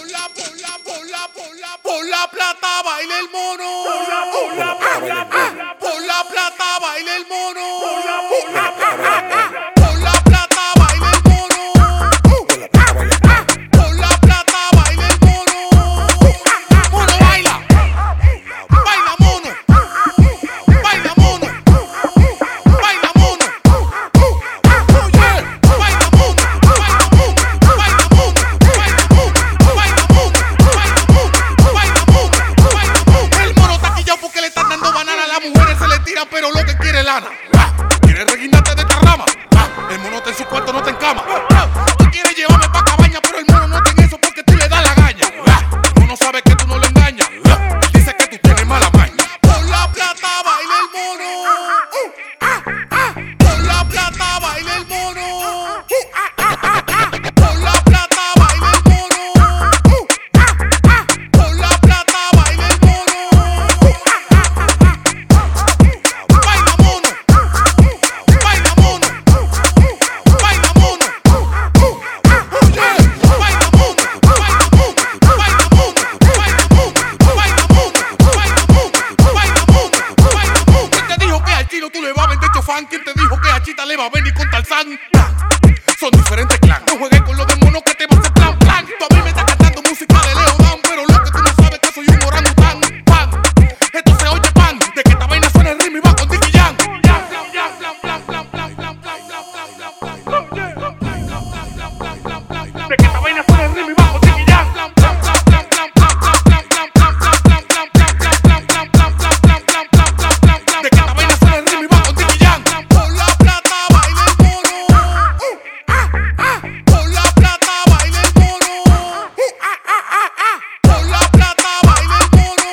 Por la plata baila el mono. Por la plata baila el mono. Por la plata baila el mono. Por la plata baila el mono. Mono baila. Baila mono. Baila mono. Baila mono. Oye, baila mono. Baila mono. Baila mono. Baila mono. Baila mono. Baila mono. El mono está quillado porque le están dando banana. Las mujeres se le tiran, pero lo que quiere es lana. ¿Quieres reguindarte de esta rama? El mono está en su cuarto, no está en cama. Tú quieres llevarme pa' cabaña, pero el mono no está en eso porque tú le das la gaña. El mono sabe que tú no le engañas. Dice que tú tienes mala maña. Por la plata baila el mono. Por la plata baila el mono. Por la plata baila el mono. Por la plata baila el mono. Baila mono. Baila mono. Baila mono. Oye, baila mono. Baila mono. Baila mono. Baila mono. Baila mono. Baila mono. Baila mono. Baila mono. ¿Quién te dijo que al chino tú le vas a vender chofán? ¿Quién te dijo que a Chita le va a venir con Tarzán? Son diferentes clans. No juegues con los de mono que te va a hacer plan plan. Tú a mí me estás cantando música de Leo Dan, pero lo que tú no sabes es que soy un orangután. Pan, esto se oye pan. De que esta vaina suena el ritmo y va con Dicky Jan. De que esta vaina suena el ritmo y va con Dicky Jan. De que esta vaina suena el ritmo y va con Dicky Jan. Por la plata baila el mono. Por la plata baila el mono. Por la plata baila el mono.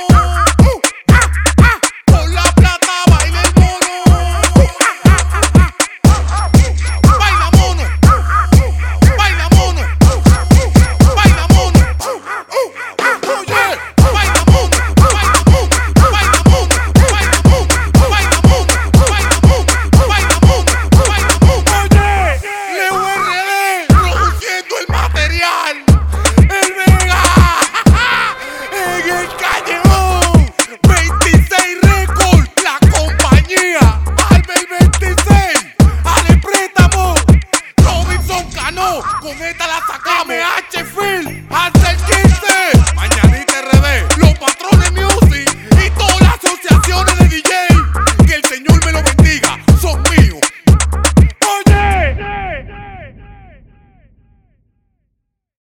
Por la plata baila el mono. Baila mono. Baila mono. Baila mono. Oye, baila mono. Baila mono. Baila mono. Baila mono. Baila mono. Baila mono. Baila mono. Baila mono. Oye, Leo RD produciendo el material. El Vega en el callejón. 26 Records, la compañía. Albert 26, Ale Préstamo, Robinson Cano. Con esta la sacamos. MH Phil, Hansel King.